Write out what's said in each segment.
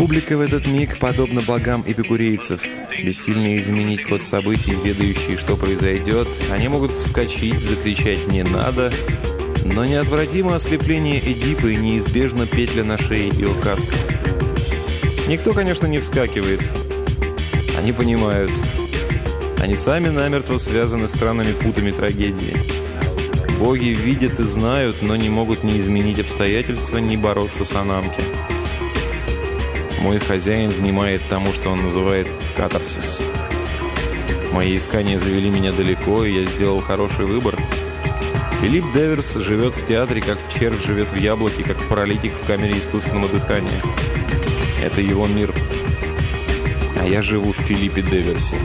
Публика в этот миг подобна богам эпикурейцев. Бессильные изменить ход событий, ведающие, что произойдет, они могут вскочить, закричать «не надо», но неотвратимо ослепление Эдипа и неизбежно петля на шее Иокаста. Никто, конечно, не вскакивает. Они понимают. Они сами намертво связаны странными путами трагедии. Боги видят и знают, но не могут ни изменить обстоятельства, ни бороться с анамки. Мой хозяин внимает тому, что он называет катарсис. Мои искания завели меня далеко, и я сделал хороший выбор. Филипп Деверс живет в театре, как червь живет в яблоке, как паралитик в камере искусственного дыхания. Это его мир. А я живу в Филиппе Деверсе.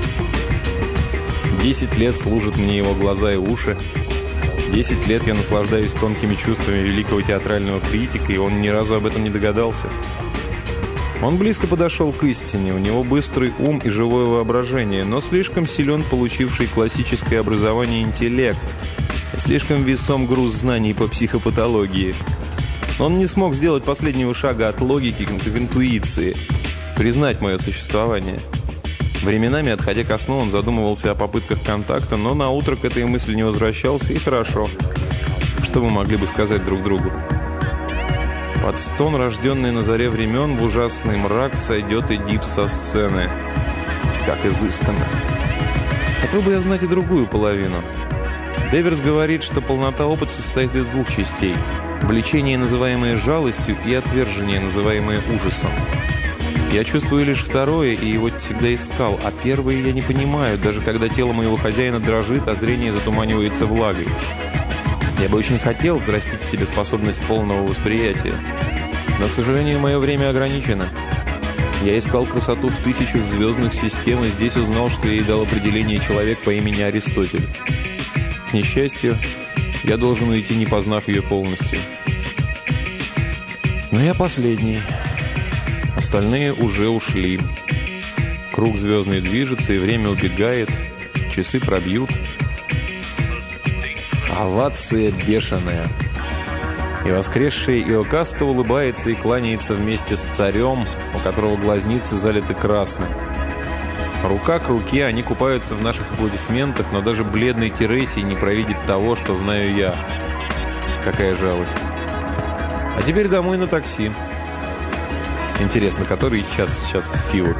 10 лет служат мне его глаза и уши. 10 лет я наслаждаюсь тонкими чувствами великого театрального критика, и он ни разу об этом не догадался. Он близко подошел к истине, у него быстрый ум и живое воображение, но слишком силен получивший классическое образование интеллект, и слишком весом груз знаний по психопатологии. Он не смог сделать последнего шага от логики к интуиции, признать мое существование. Временами, отходя ко сну, он задумывался о попытках контакта, но наутро к этой мысли не возвращался, и хорошо. Что мы могли бы сказать друг другу? Под стон, рожденный на заре времен, в ужасный мрак сойдет Эдип со сцены. Как изысканно. Хотел бы я знать и другую половину. Деверс говорит, что полнота опыта состоит из двух частей. Влечение, называемое жалостью, и отвержение, называемое ужасом. Я чувствую лишь второе, и его всегда искал, а первое я не понимаю, даже когда тело моего хозяина дрожит, а зрение затуманивается влагой. Я бы очень хотел взрастить в себе способность полного восприятия, но, к сожалению, мое время ограничено. Я искал красоту в тысячах звездных систем, и здесь узнал, что ей дал определение человек по имени Аристотель. К несчастью, я должен уйти, не познав ее полностью. Но я последний. Остальные уже ушли. Круг звездный движется, и время убегает. Часы пробьют. Овация бешеная. И воскресший Иокаста улыбается и кланяется вместе с царем, у которого глазницы залиты красным. Рука к руке они купаются в наших аплодисментах, но даже бледный Тересий не провидит того, что знаю я. Какая жалость. А теперь домой на такси. Интересно, который час сейчас в Фивах?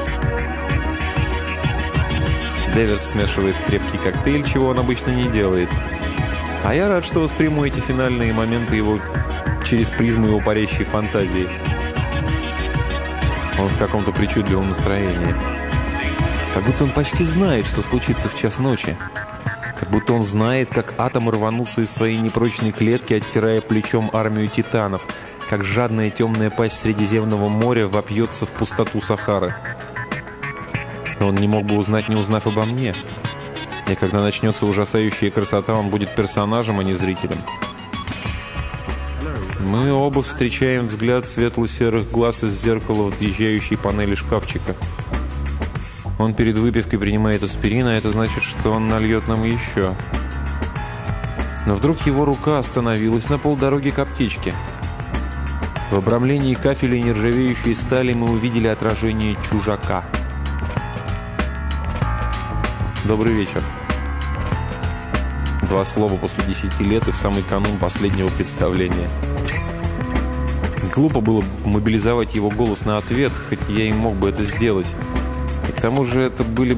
Деверс смешивает крепкий коктейль, чего он обычно не делает. А я рад, что восприму эти финальные моменты его через призму его парящей фантазии. Он в каком-то причудливом настроении. Как будто он почти знает, что случится в час ночи. Как будто он знает, как атом рванулся из своей непрочной клетки, оттирая плечом армию титанов, как жадная темная пасть Средиземного моря вопьется в пустоту Сахары. Но он не мог бы узнать, не узнав обо мне. И когда начнется ужасающая красота, он будет персонажем, а не зрителем. Мы оба встречаем взгляд светло-серых глаз из зеркала въезжающей панели шкафчика. Он перед выпивкой принимает аспирин, а это значит, что он нальет нам еще. Но вдруг его рука остановилась на полдороги к аптечке. В обрамлении кафеля и нержавеющей стали мы увидели отражение чужака. «Добрый вечер». 2 слова после 10 лет и в самый канун последнего представления. Глупо было мобилизовать его голос на ответ, хоть я и мог бы это сделать. И к тому же это бы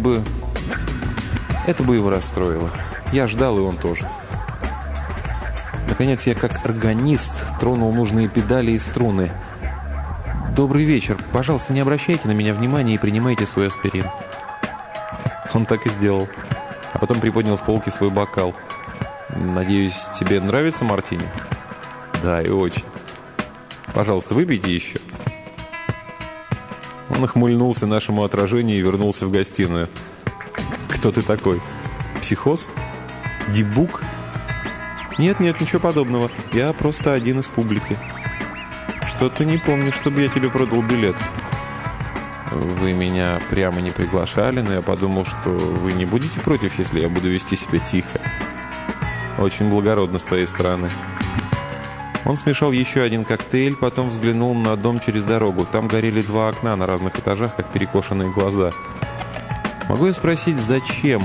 его расстроило. Я ждал, и он тоже. Наконец я, как органист, тронул нужные педали и струны. «Добрый вечер. Пожалуйста, не обращайте на меня внимания и принимайте свой аспирин». Он так и сделал. А потом приподнял с полки свой бокал. «Надеюсь, тебе нравится мартини?» «Да, и очень. Пожалуйста, выпейте еще». Он охмыльнулся нашему отражению и вернулся в гостиную. «Кто ты такой? Психоз? Дебук?» «Нет, ничего подобного. Я просто один из публики». «Что-то не помню, чтобы я тебе продал билет». «Вы меня прямо не приглашали, но я подумал, что вы не будете против, если я буду вести себя тихо. Очень благородно с твоей стороны». Он смешал еще один коктейль, потом взглянул на дом через дорогу. Там горели 2 окна на разных этажах, как перекошенные глаза. «Могу я спросить, зачем?»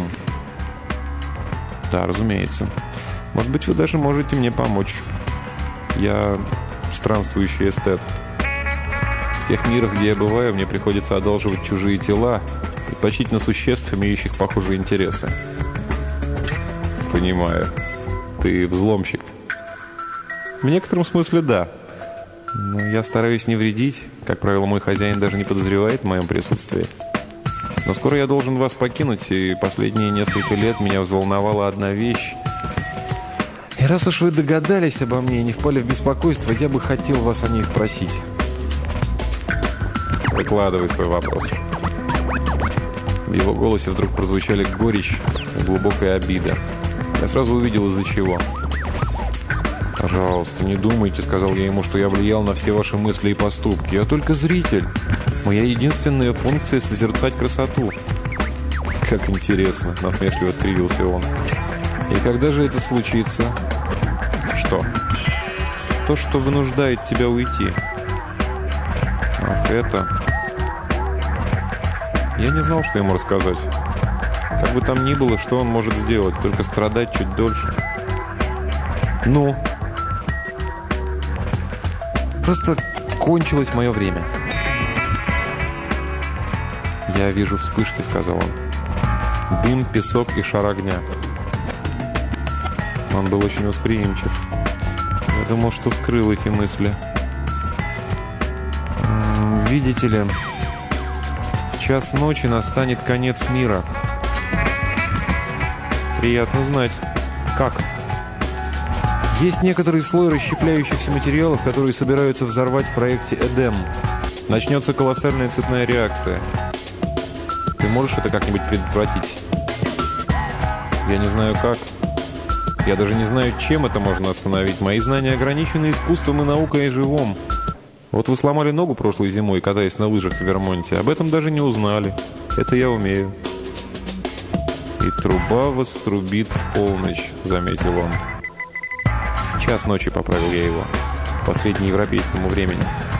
«Да, разумеется. Может быть, вы даже можете мне помочь. Я странствующий эстет. В тех мирах, где я бываю, мне приходится одалживать чужие тела, предпочтительно существ, имеющих похожие интересы». «Понимаю. Ты взломщик». «В некотором смысле, да. Но я стараюсь не вредить. Как правило, мой хозяин даже не подозревает в моем присутствии. Но скоро я должен вас покинуть, и последние несколько лет меня взволновала одна вещь. И раз уж вы догадались обо мне и не впали в беспокойство, я бы хотел вас о ней спросить». «Выкладывай свой вопрос». В его голосе вдруг прозвучали горечь и глубокая обида. Я сразу увидел, из-за чего. «Пожалуйста, не думайте», — сказал я ему, — «что я влиял на все ваши мысли и поступки. Я только зритель. Моя единственная функция — созерцать красоту». «Как интересно», — насмешливо скривился он. «И когда же это случится?» «Что?» «То, что вынуждает тебя уйти». «Ах, это...» Я не знал, что ему рассказать. Как бы там ни было, что он может сделать, только страдать чуть дольше. «Ну?» «Просто кончилось мое время». «Я вижу вспышки», — сказал он. «Дым, песок и шар огня». Он был очень восприимчив. Я думал, что скрыл эти мысли. «Видите ли, в час ночи настанет конец мира». «Приятно знать. Как?» «Есть некоторый слой расщепляющихся материалов, которые собираются взорвать в проекте «Эдем». Начнется колоссальная цепная реакция. Ты можешь это как-нибудь предотвратить?» «Я не знаю как. Я даже не знаю, чем это можно остановить. Мои знания ограничены искусством и наукой о живом. Вот вы сломали ногу прошлой зимой, катаясь на лыжах в Вермонте. Об этом даже не узнали. Это я умею». «И труба вострубит в полночь», — заметил он. «Час ночи», — поправил я его, по среднеевропейскому времени.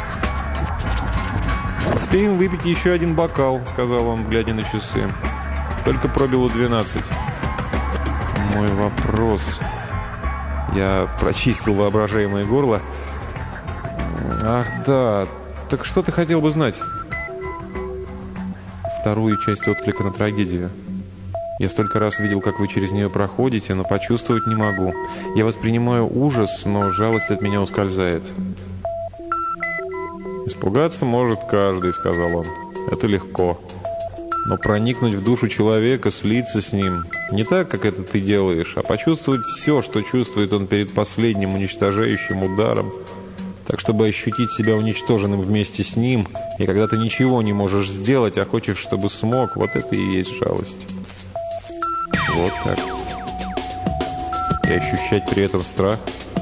«Успеем выпить еще один бокал», — сказал он, глядя на часы. «Только пробило 12. «Мой вопрос...» Я прочистил воображаемое горло. «Ах, да. Так что ты хотел бы знать?» «Вторую часть отклика на трагедию. Я столько раз видел, как вы через нее проходите, но почувствовать не могу. Я воспринимаю ужас, но жалость от меня ускользает». «Испугаться может каждый», — сказал он. «Это легко. Но проникнуть в душу человека, слиться с ним, не так, как это ты делаешь, а почувствовать все, что чувствует он перед последним уничтожающим ударом, так, чтобы ощутить себя уничтоженным вместе с ним, и когда ты ничего не можешь сделать, а хочешь, чтобы смог, вот это и есть жалость». «Вот как. И ощущать при этом страх?»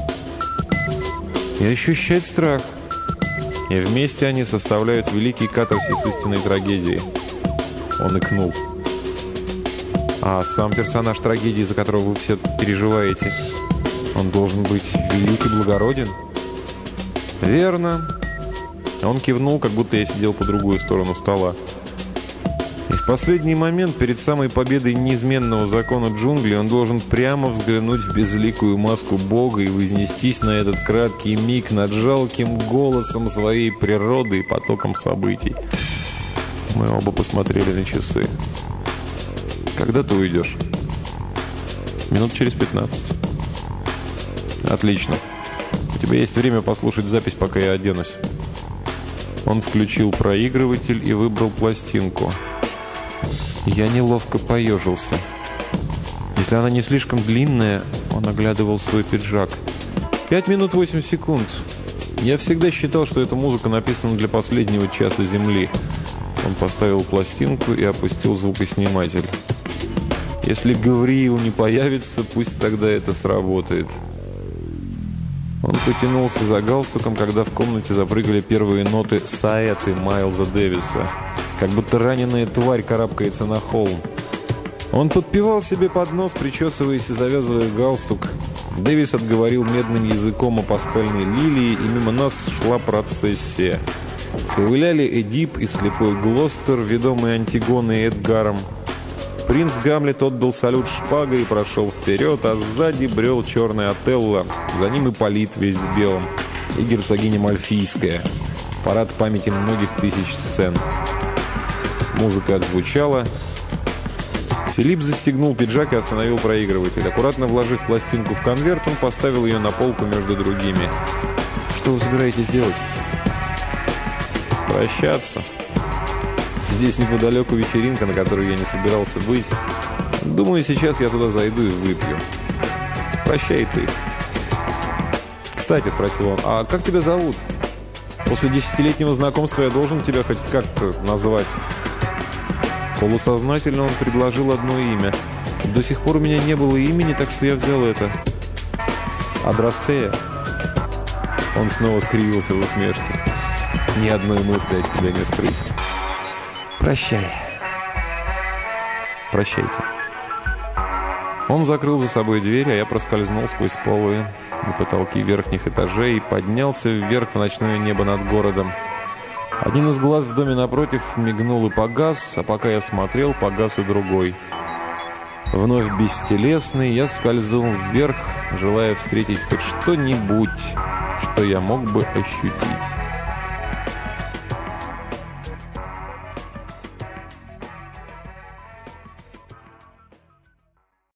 «И ощущать страх. И вместе они составляют великий катарсис истинной трагедии». Он икнул. «А сам персонаж трагедии, за которого вы все переживаете, он должен быть велик и благороден?» «Верно». Он кивнул, как будто я сидел по другую сторону стола. «И в последний момент, перед самой победой неизменного закона джунглей, он должен прямо взглянуть в безликую маску Бога и вознестись на этот краткий миг над жалким голосом своей природы и потоком событий». Мы оба посмотрели на часы. «Когда ты уйдешь?» «Минут через 15». «Отлично. У тебя есть время послушать запись, пока я оденусь». Он включил проигрыватель и выбрал пластинку. Я неловко поежился. Если она не слишком длинная, он оглядывал свой пиджак. 5 минут 8 секунд. Я всегда считал, что эта музыка написана для последнего часа Земли. Он поставил пластинку и опустил звукосниматель. Если Гавриил не появится, пусть тогда это сработает. Он потянулся за галстуком, когда в комнате запрыгали первые ноты саэты Майлза Дэвиса. Как будто раненая тварь карабкается на холм. Он подпевал себе под нос, причесываясь и завязывая галстук. Дэвис отговорил медным языком о пасхальной лилии, и мимо нас шла процессия. Ковыляли Эдип и слепой Глостер, ведомый Антигоной и Эдгаром. Принц Гамлет отдал салют шпагой и прошел вперед, а сзади брел черный Отелло, за ним Ипполит весь в белом, и герцогиня Мальфийская. Парад памяти многих тысяч сцен. Музыка отзвучала. Филипп застегнул пиджак и остановил проигрыватель. Аккуратно вложив пластинку в конверт, он поставил ее на полку между другими. «Что вы собираетесь делать?» «Прощаться. Здесь неподалеку вечеринка, на которой я не собирался быть. Думаю, сейчас я туда зайду и выпью. Прощай ты». «Кстати», — спросил он, — «а как тебя зовут? После 10-летнего знакомства я должен тебя хоть как-то назвать». Полусознательно он предложил одно имя. До сих пор у меня не было имени, так что я взял это. «Адрастея». Он снова скривился в усмешке. «Ни одной мысли от тебя не скрыть». «Прощай». «Прощайте». Он закрыл за собой дверь, а я проскользнул сквозь полы на потолки верхних этажей и поднялся вверх в ночное небо над городом. Один из глаз в доме напротив мигнул и погас, а пока я смотрел, погас и другой. Вновь бестелесный, я скользил вверх, желая встретить хоть что-нибудь, что я мог бы ощутить.